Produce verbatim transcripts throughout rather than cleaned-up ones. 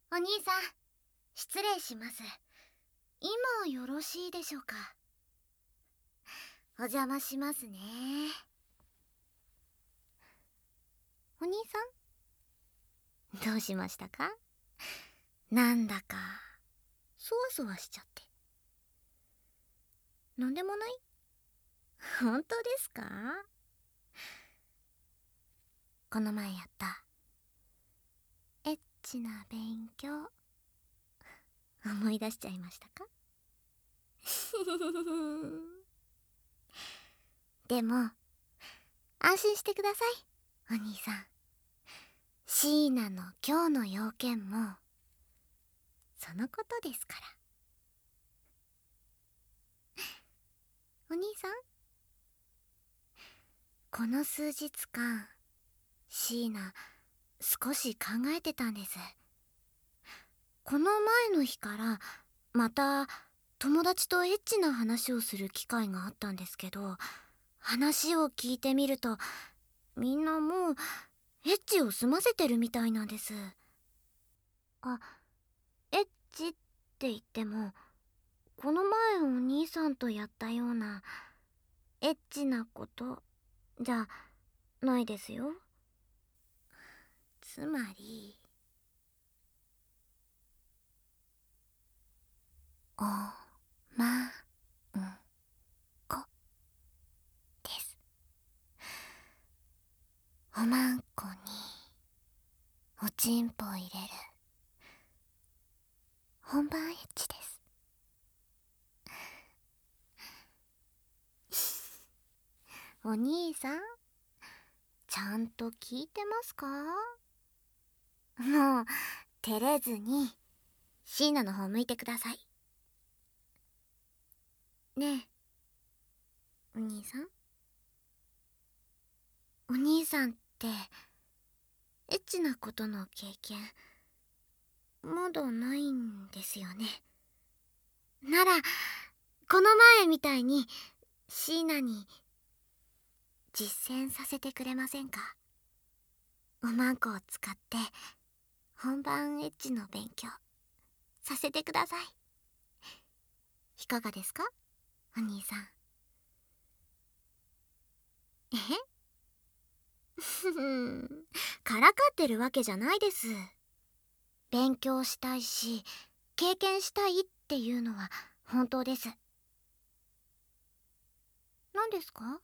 お兄さん、失礼します。今よろしいでしょうか？お邪魔しますね。お兄さん、どうしましたか？なんだかそわそわしちゃって。なんでもない？本当ですか？この前やったエッチな勉強、思い出しちゃいましたか？でも安心してください、お兄さん。シーナの今日の要件もそのことですから。お兄さん、この数日間シーナ少し考えてたんです。この前の日からまた友達とエッチな話をする機会があったんですけど、話を聞いてみるとみんなもうエッチを済ませてるみたいなんです。あ、エッチって言ってもこの前お兄さんとやったようなエッチなことじゃないですよ。つまりおまんこです。おまんこにおちんぽを入れる本番エッチです。お兄さん、ちゃんと聞いてますか？もう照れずにシーナの方向いてくださいね。えお兄さん、お兄さんってエッチなことの経験まだないんですよね。ならこの前みたいにシーナに実践させてくれませんか？おまんこを使って本番エッチの勉強させてください。いかがですか、お兄さん。えふふん、からかってるわけじゃないです。勉強したいし経験したいっていうのは本当です。何ですか？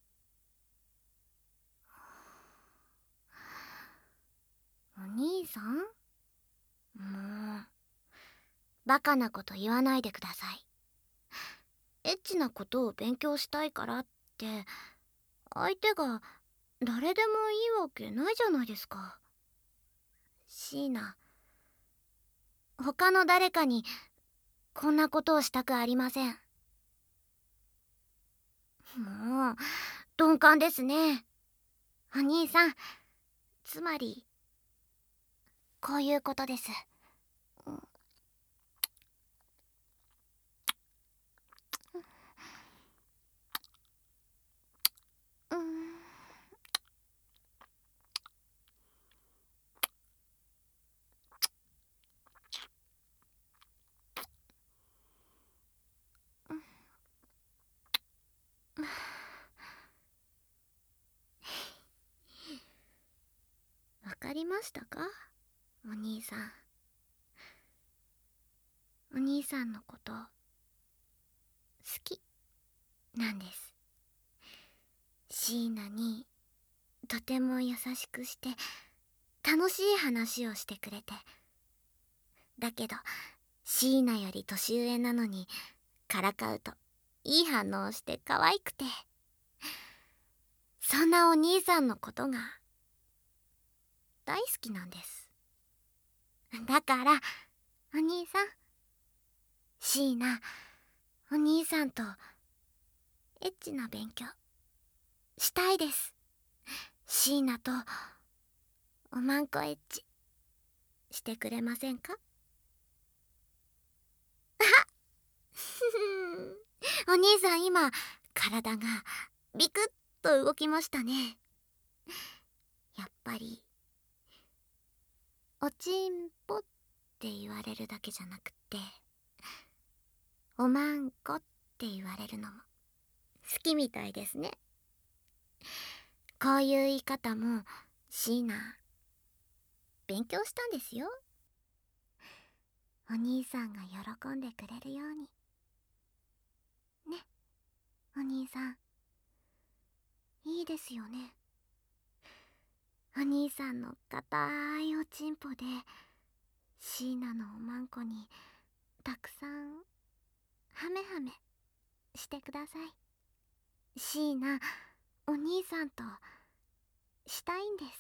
お兄さん、もうバカなこと言わないでください。エッチなことを勉強したいからって相手が誰でもいいわけないじゃないですか。シーナ、他の誰かにこんなことをしたくありません。もう鈍感ですね、お兄さん。つまりこういうことです。うん、わかりましたか、お兄さん。お兄さんのこと好きなんです。シーナにとても優しくして楽しい話をしてくれて、だけどシーナより年上なのにからかうといい反応をして可愛くて、そんなお兄さんのことが大好きなんです。だからお兄さん、シーナ、お兄さんとエッチな勉強したいです。シーナとおまんこエッチしてくれませんか？お兄さん、今体がビクッと動きましたね。やっぱりおちんぽっって言われるだけじゃなくっておまんこって言われるのも好きみたいですね。こういう言い方も椎名勉強したんですよ。お兄さんが喜んでくれるようにね。お兄さんいいですよね。お兄さんの硬いおちんぽで椎名のおまんこにたくさんハメハメしてください。椎名お兄さんとしたいんです。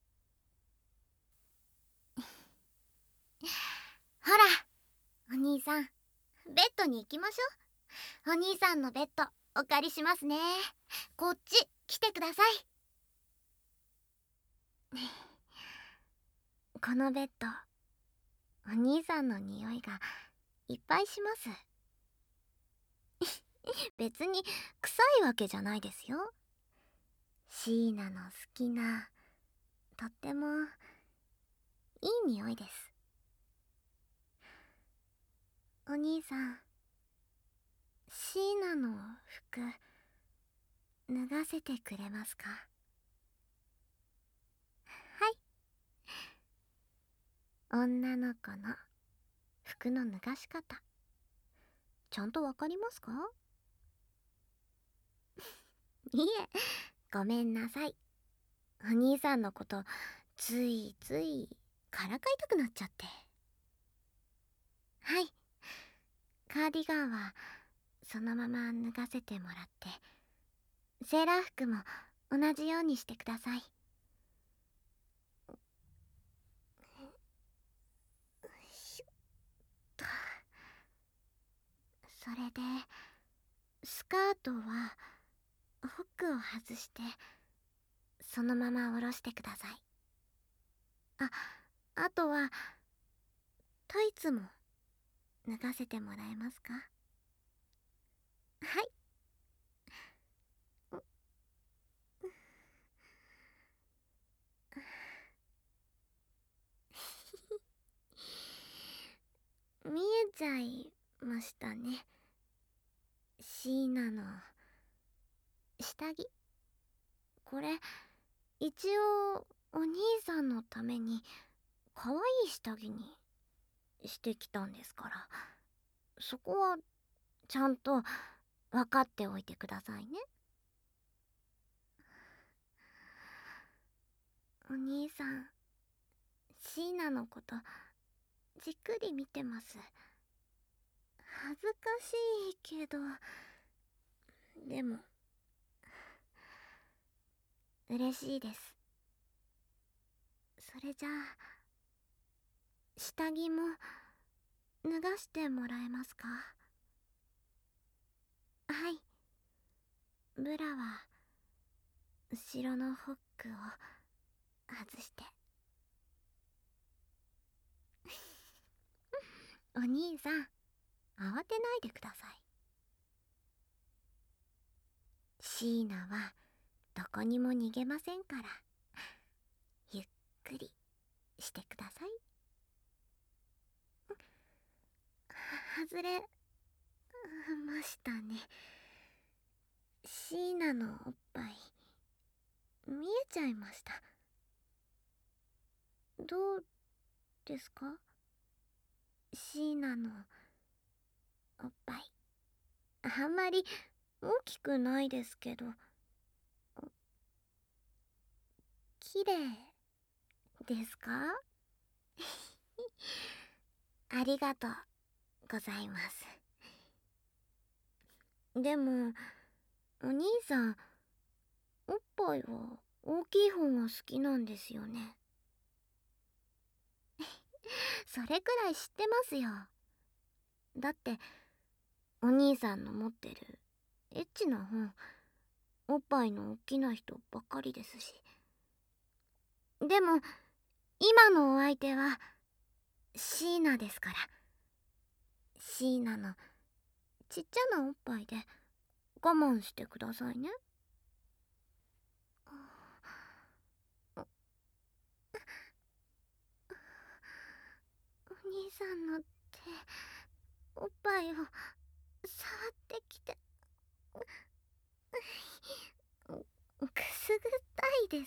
ほらお兄さん、ベッドに行きましょう。お兄さんのベッドお借りしますね。こっち来てください。このベッドお兄さんの匂いがいっぱいします。別に臭いわけじゃないですよ。椎名の好きなとってもいい匂いです。お兄さん、椎名の服脱がせてくれますか？はい。女の子の服の脱がし方ちゃんとわかりますか？いえ、ごめんなさい。お兄さんのことついついからかいたくなっちゃって。はい。カーディガンはそのまま脱がせてもらって、セーラー服も同じようにしてください。よいしょっと。それでスカートはホックを外してそのまま下ろしてください。あ、あとはタイツも脱がせてもらえますか？はい。見えちゃいましたね。椎名の下着。これ一応お兄さんのために可愛い下着にしてきたんですから、そこはちゃんと分かっておいてくださいね。お兄さん、椎名のことじっくり見てます。恥ずかしいけど、でも嬉しいです。それじゃあ下着も脱がしてもらえますか？はい。ブラは後ろのホックを外して。お兄さん、慌てないでください。椎名はどこにも逃げませんから、ゆっくりしてください。外れましたね。椎名のおっぱい見えちゃいました。どうですか？椎名のおっぱいあんまり大きくないですけど綺麗ですか？ありがとうございます。でもお兄さんおっぱいは大きい方が好きなんですよね。それくらい知ってますよ。だってお兄さんの持ってるエッチな本おっぱいの大きな人ばっかりですし。でも今のお相手は椎名ですから、椎名のちっちゃなおっぱいで我慢してくださいね。お兄おっぱいを触ってきて、くすぐったいです。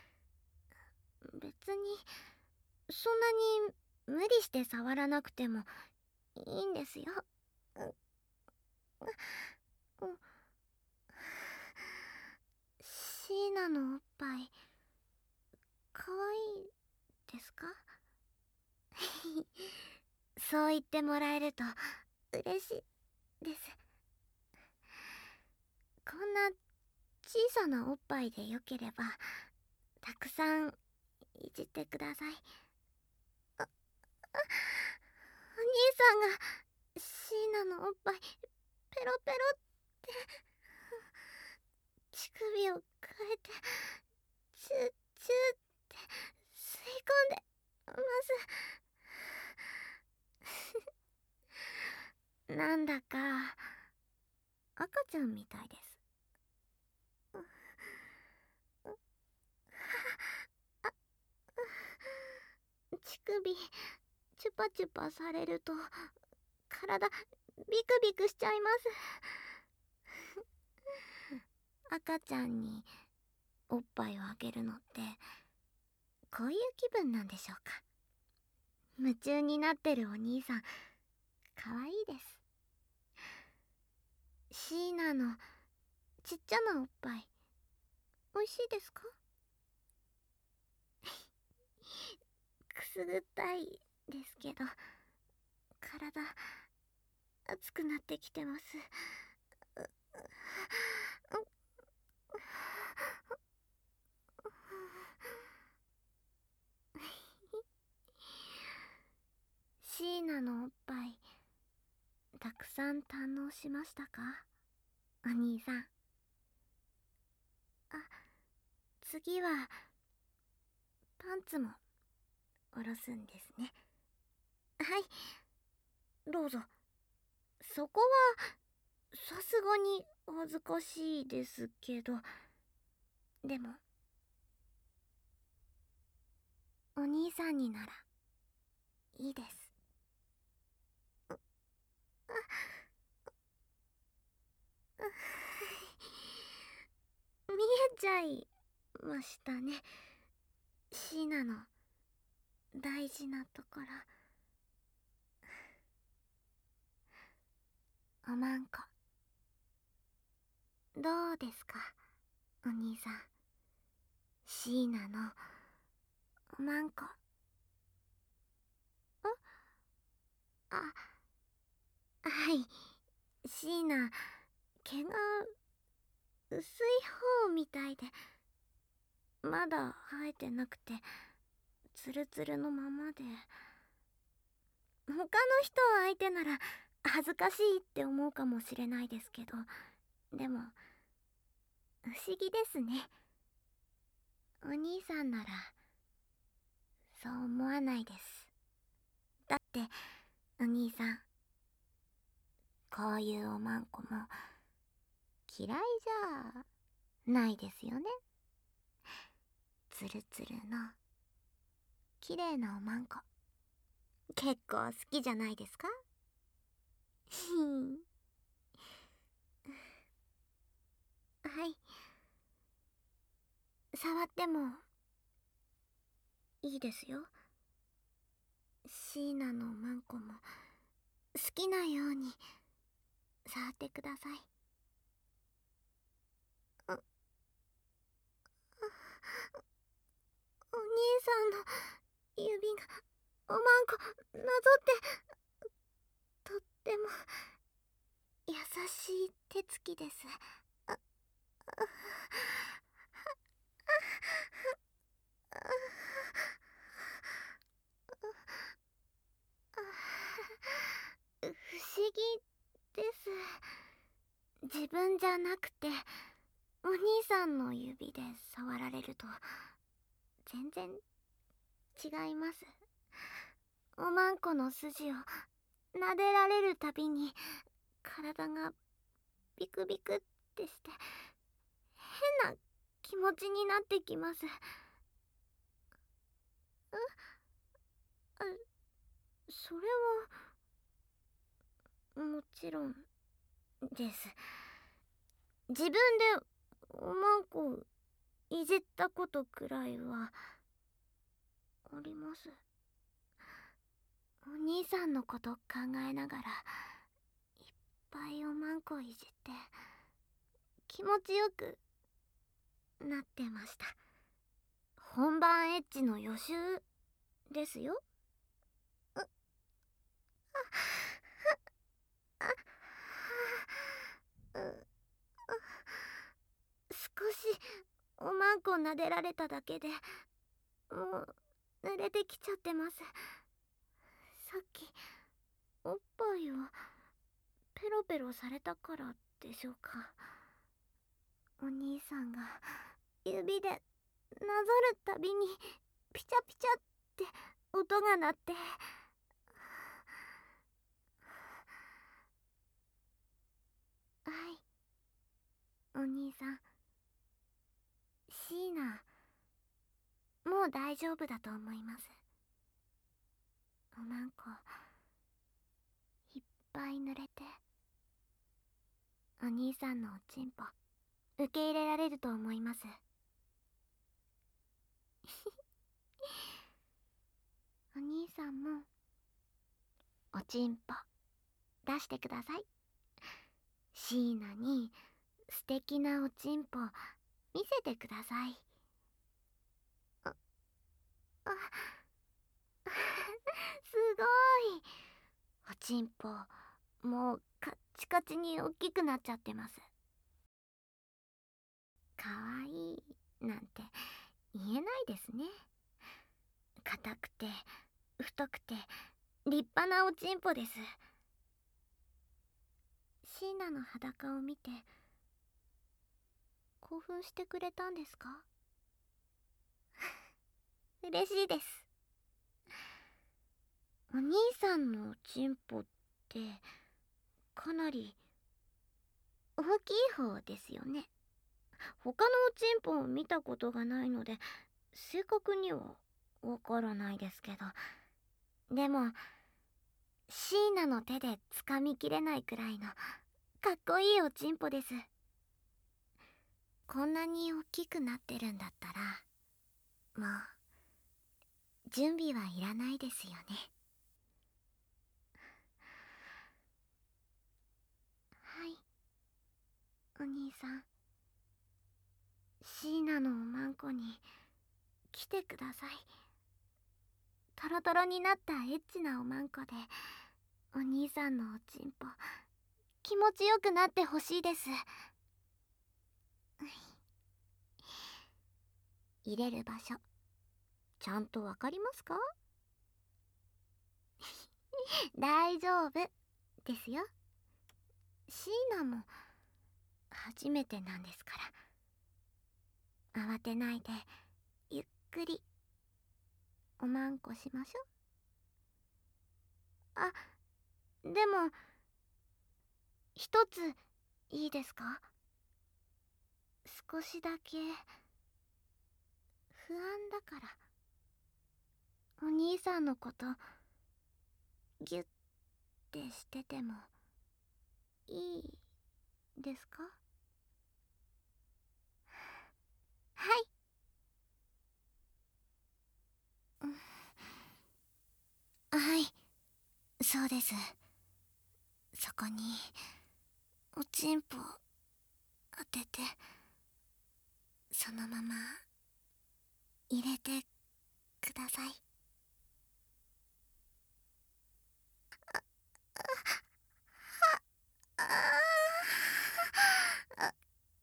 別にそんなに無理して触らなくてもいいんですよ。シーナのおっぱいかわいいですか？そう言ってもらえると嬉しいです。こんな小さなおっぱいでよければたくさんいじってください。あ、あ、お兄さんがシーナのおっぱいペロペロって乳首を変えてチュッチュッって吸い込んでます。なんだか赤ちゃんみたいです。乳首チュパチュパされると体ビクビクしちゃいます。赤ちゃんにおっぱいをあげるのってこういう気分なんでしょうか。夢中になってるお兄さんかわいいです。シーナのちっちゃなおっぱいおいしいですか？くすぐったいですけど体熱くなってきてます。シーナのおっぱいたくさん堪能しましたか、お兄さん。あ、次はパンツも下ろすんですね。はい、どうぞ。そこはさすがに恥ずかしいですけど、でもお兄さんにならいいです。見えちゃいましたね、シーナの大事なところ。おまんこどうですか、お兄さん。シーナのおまんこ。あ、はい、シーナ毛が薄い方みたいでまだ生えてなくてツルツルのままで、他の人相手なら恥ずかしいって思うかもしれないですけど、でも不思議ですね。お兄さんならそう思わないです。だってお兄さんこういうおまんこも嫌いじゃないですよね。ツルツルの綺麗なおまんこ結構好きじゃないですか？はい、触ってもいいですよ。シーナのマンコも好きなように触ってください。お、お兄さんの指がおまんこなぞってとっても優しい手つきです。あ、あ、不思議です。自分じゃなくてお兄さんの指で触られると全然違います。おまんこの筋を撫でられるたびに体がビクビクってして変な気持ちになってきます。あ、それはもちろんです。自分でおまんこをいじったことくらいはあります。お兄さんのこと考えながらいっぱいおまんこいじって気持ちよくなってました。本番エッチの予習ですよ。うあうう少しおまんこ撫でられただけでもう濡れてきちゃってます。さっきおっぱいをペロペロされたからでしょうか。お兄さんが指でなぞるたびにピチャピチャって音が鳴って、はい、お兄さん、シーナもう大丈夫だと思います。おまんこいっぱい濡れてお兄さんのおちんぽ受け入れられると思います。お兄さんもおちんぽ出してください。シーナに素敵なおちんぽ見せてください。ああすごい。おちんぽもうカッチカチに大きくなっちゃってます。かわいいなんて言えないですね。硬くて太くて立派なおちんぽです。シーナの裸を見て興奮してくれたんですか？嬉しいです。お兄さんのおちんぽってかなり大きい方ですよね。他のおちんぽを見たことがないので正確にはわからないですけど、でもシーナの手で掴みきれないくらいのかっこいいおちんぽです。こんなに大きくなってるんだったらもう準備はいらないですよね。はい、お兄さん、シーナのおまんこに来てください。トロトロになったエッチなおまんこでお兄さんのおちんぽ気持ちよくなってほしいです。入れる場所ちゃんとわかりますか？大丈夫ですよ。シーナも初めてなんですから、慌てないでゆっくりおまんこしましょう。あ、でも一ついいですか？少しだけ不安だから。お兄さんのことギュッてしててもいいですか？はい、うん、はい、そうです。そこにおちんぽ当ててそのまま入れてください。あああ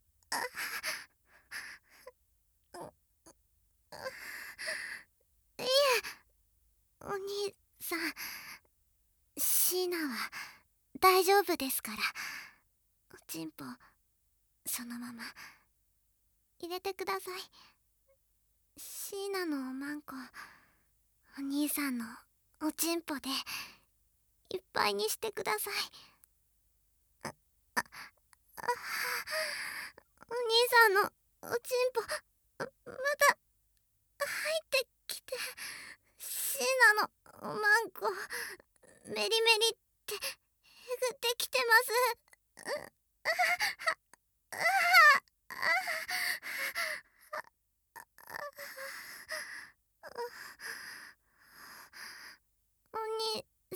いえ、お兄さん、シーナは大丈夫ですから。おちんぽそのまま入れてください。シーナのおまんこお兄さんのおちんぽでいっぱいにしてください。あああお兄さんのおちんぽまた入ってきて、シーナのおまんこメリメリってえぐってきて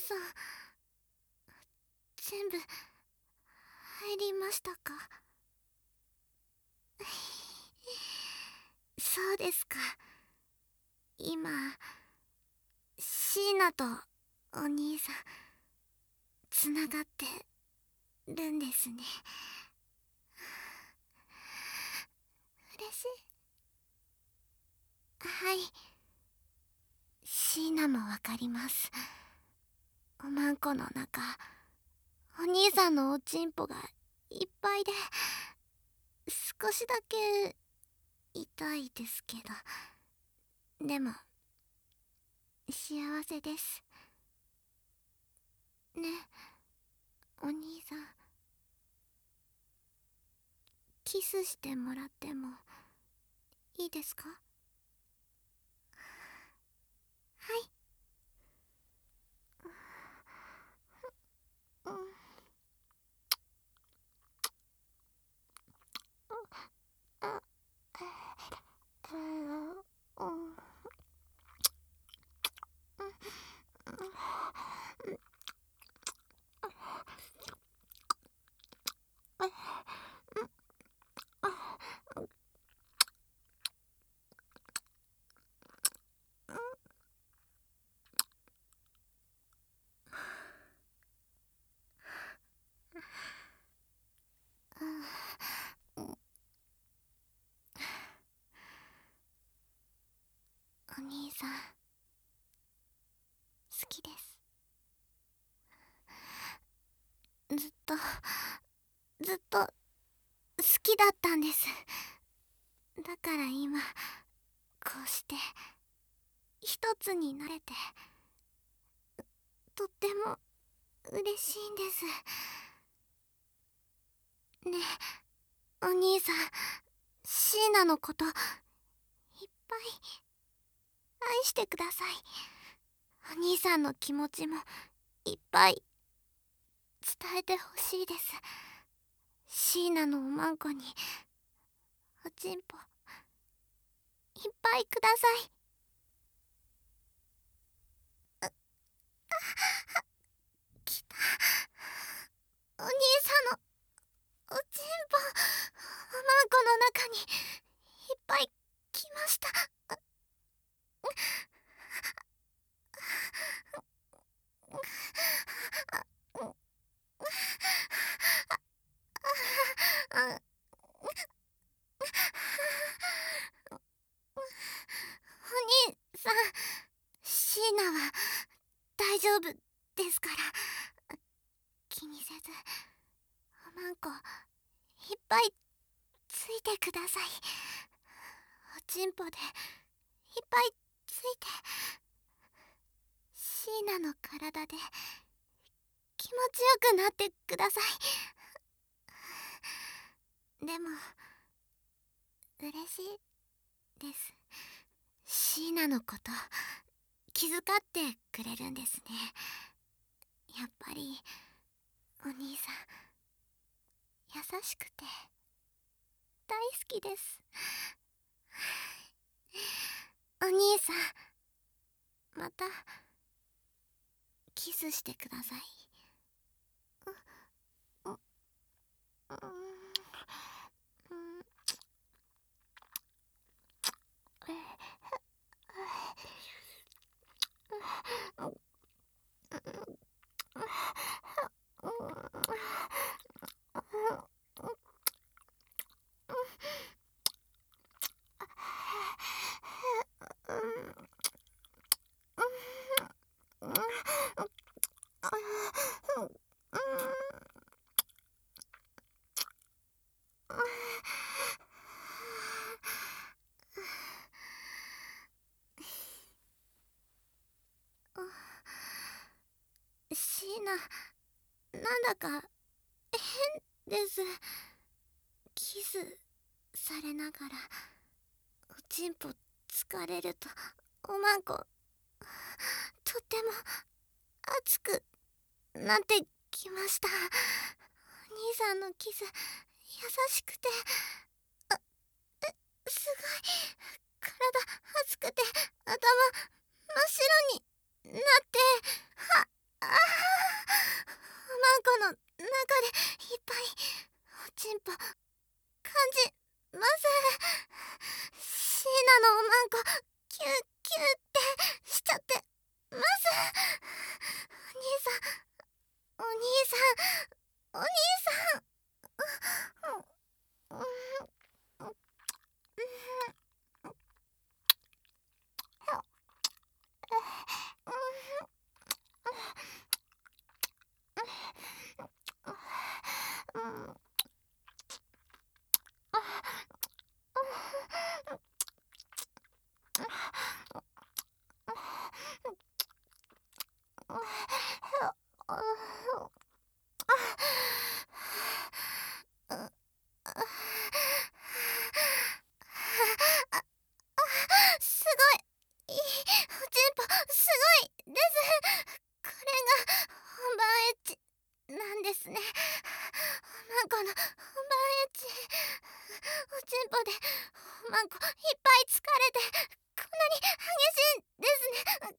さん、全部入りましたか？そうですか。今シーナとお兄さんつながってるんですね。嬉しい。はい、シーナもわかります。おまんこの中、お兄さんのおちんぽがいっぱいで、少しだけ痛いですけど、でも幸せです。ね、お兄さん、キスしてもらってもいいですか？はい。うん、あ、うん、うん、お兄さん、好きです。ずっとずっと好きだったんです。だから今こうして一つになれて、とっても嬉しいんです。ねえ、お兄さん、シーナのこといっぱい愛してください。お兄さんの気持ちもいっぱい伝えてほしいです。シーナのおまんこにおちんぽいっぱいください。きた。お兄さんのおちんぽ、おまんこの中にいっぱい来ました。お兄さん、シーナは大丈夫ですから、気にせずおまんこいっぱいついてください。おちんぽでいっぱいついて、シーナの体で気持ちよくなってください。でも嬉しいです。シーナのこと気遣ってくれるんですね。やっぱりお兄さん優しくて大好きです。お兄さん、またキスしてください。う、う、うん、うん、シーナ、なんだか変です。キスされながらおちんぽ疲れると、おまんこ、とっても熱くなってきました。お兄さんのキス優しくて、あ、え、すごい体熱くて、頭真っ白になって、は、あおまんこいっぱい疲れてこんなに激しいんですね。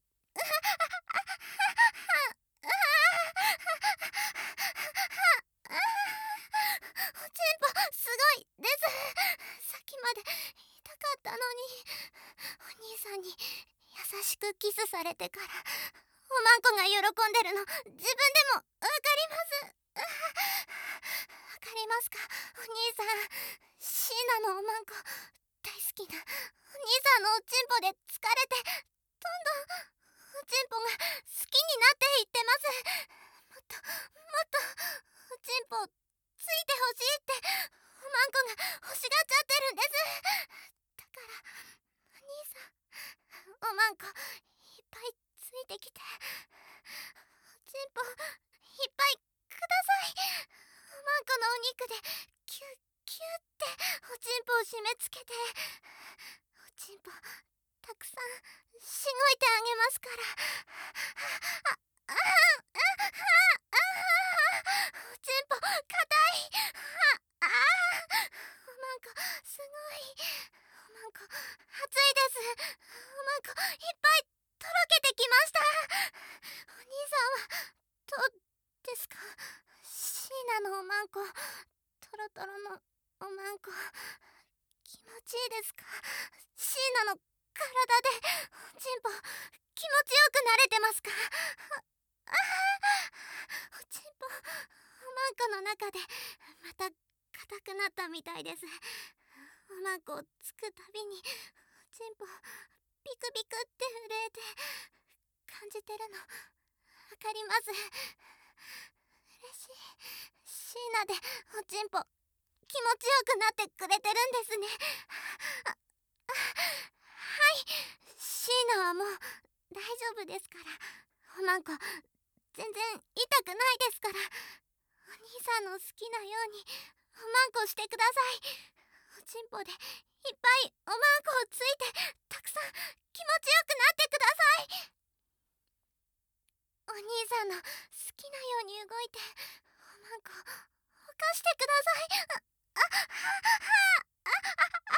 おちんぽすごいです。さっきまで痛かったのに、お兄さんに優しくキスされてからおまんこが喜んでるの自分でもわかります。わかりますかお兄さん。シーナのおまんこ大好きなお兄さんのおちんぽで疲れてどんどんおちんぽが好きになっていってます。もっともっとおちんぽついてほしいっておまんこが欲しがっちゃってるんです。だからお兄さん、おまんこいっぱいついてきておちんぽいっぱいください。おまんこのお肉でキュッキュッっておちんぽを締め付けておちんぽたくさんしごいてあげますから。ああああおちんぽかたい。ああおまんこすごい。おまんこ熱いです。おまんこいっぱいとろけてきました。お兄さんはどうですか。シーナのおまんこトロトロのおまんこ気持ちいいですか。シーナの体でおちんぽ気持ちよくなれてますか。ああおちんぽおまんこの中でまた硬くなったみたいです。おまんこをつくたびにおちんぽビクビクって震えて感じてるのわかります。嬉しい。シーナでおちんぽ気持ちよくなってくれてるんですね。ああはい、シーナはもう大丈夫ですから。おまんこ全然痛くないですから。お兄さんの好きなようにおまんこしてください。おちんぽでいっぱいおまんこをついてたくさん気持ちよくなってください。お兄さんの好きなように動いておまんこほかしてください。ああはあああ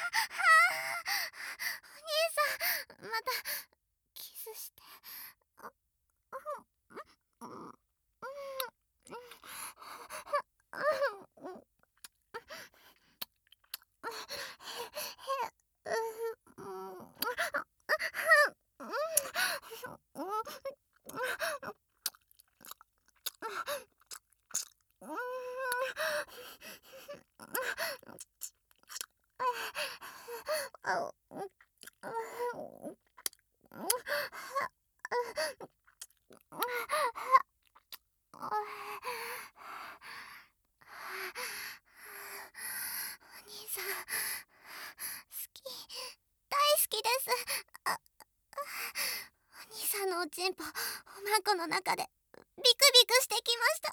お兄さんまたキスして。あうんうんうんお兄さん好き大好きです。あお兄さんのおちんぽおまんこの中でビクビクしてきました。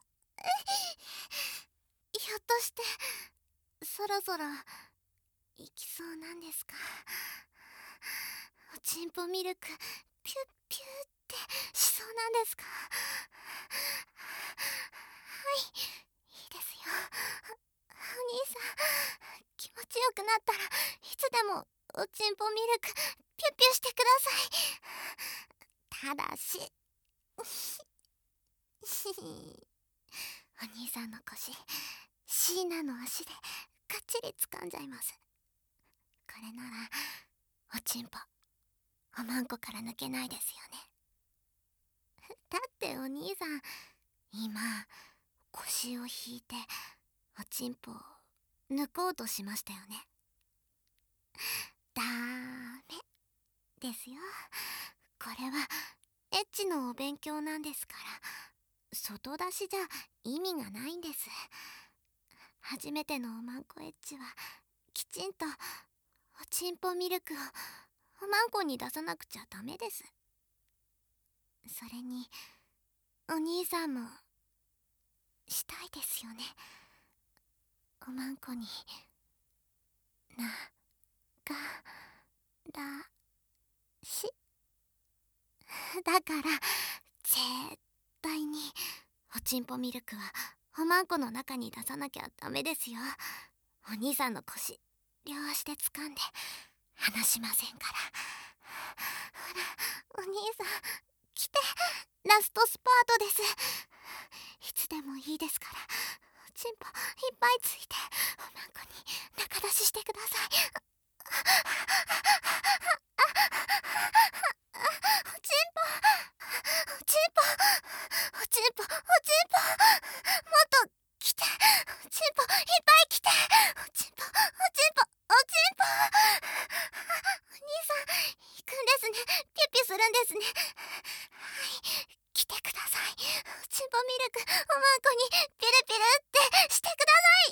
ひょっとしてそろそろ行きそうなんですか。おちんぽミルクピュッピュッってしそうなんですか。はいいいですよ。お兄さん気持ちよくなったらいつでもおちんぽミルクピュッピュしてください。ただしお兄さんの腰シーナの足でがっちり掴んじゃいます。これならおちんぽおまんこから抜けないですよね。だってお兄さん今腰を引いておちんぽを抜こうとしましたよね。ダメですよ。これはエッチのお勉強なんですから外出しじゃ意味がないんです。初めてのおまんこエッチはきちんとおちんぽミルクをおまんこに出さなくちゃダメです。それにお兄さんもしたいですよね。おまんこにながらしだから絶対におちんぽミルクはおまんこの中に出さなきゃダメですよ。お兄さんの腰両足で掴んで離しませんから。ほら、お兄さん来て、ラストスパートです。いつでもいいですから、おちんぽいっぱいついておまんこに仲出ししてください。おちんぽおちんぽおちんぽおちんぽもっと来て、おちんぽいっぱい来て、おちんぽおちんぽおちんぽ。お兄さん行くんですね。ピュッピュするんですね。はい、来てください。おちんぽミルクおまんこにピュルピュルってしてください。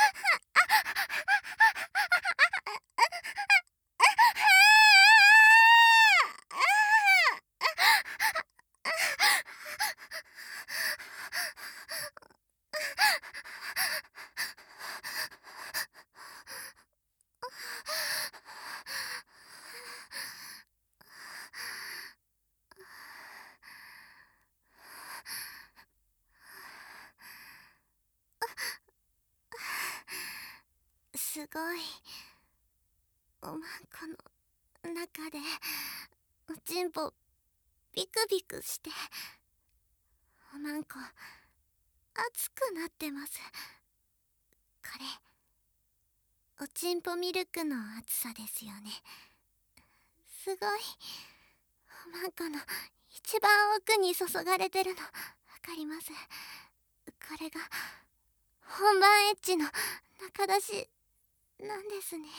すごい、おまんこの中でおちんぽビクビクしておまんこ熱くなってます。これおちんぽミルクの熱さですよね。すごい、おまんこの一番奥に注がれてるのわかります。これが本番エッチの中出しなんですね。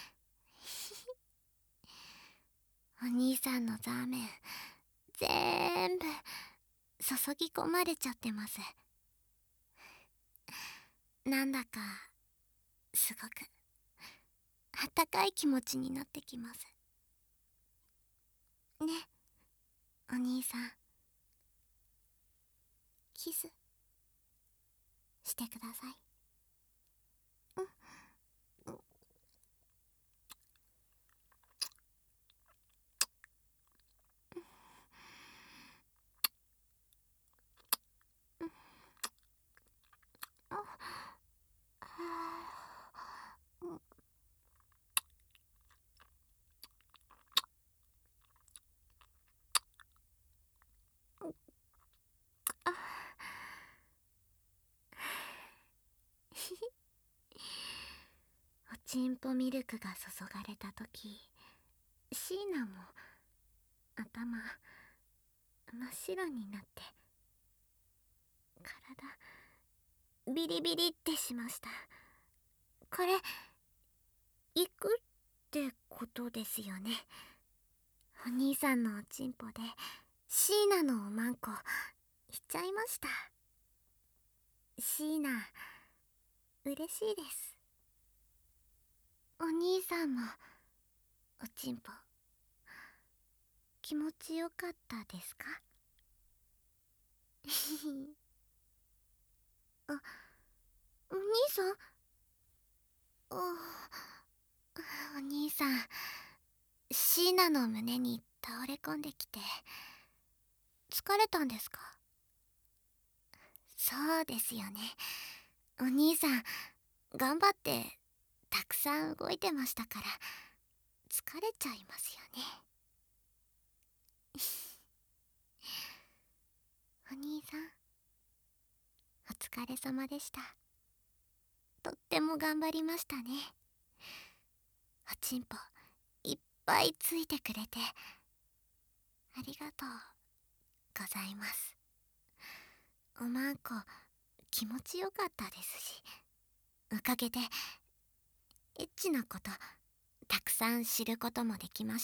お兄さんのザーメン全部注ぎ込まれちゃってます。なんだかすごくあったかい気持ちになってきますね。お兄さん、キスしてください。うんうんうんあうんあおちんぽミルクが注がれた時、シーナも頭真っ白になって体ビリビリってしました。これ行くってことですよね。お兄さんのおちんぽでシーナのおまんこいっちゃいました。シーナ嬉しいです。お兄さんもおちんぽ気持ちよかったですか？あ、お兄さん、お、お兄さん、シーナの胸に倒れ込んできて疲れたんですか？そうですよね。お兄さん頑張ってたくさん動いてましたから疲れちゃいますよね。お兄さんお疲れ様でした。とっても頑張りましたね。おちんぽいっぱいついてくれてありがとうございます。おまんこ気持ちよかったですし、おかげでエッチなことたくさん知ることもできました。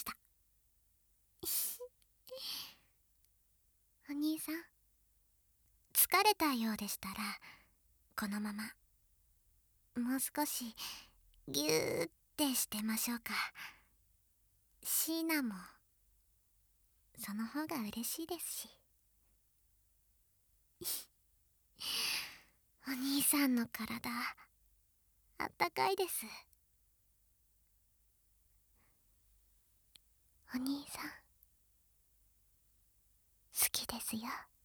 お兄さん疲れたようでしたらこのままもう少しギューってしてましょうか。シーナもその方が嬉しいですし。お兄さんの体あったかいです。お兄さん好きですよ。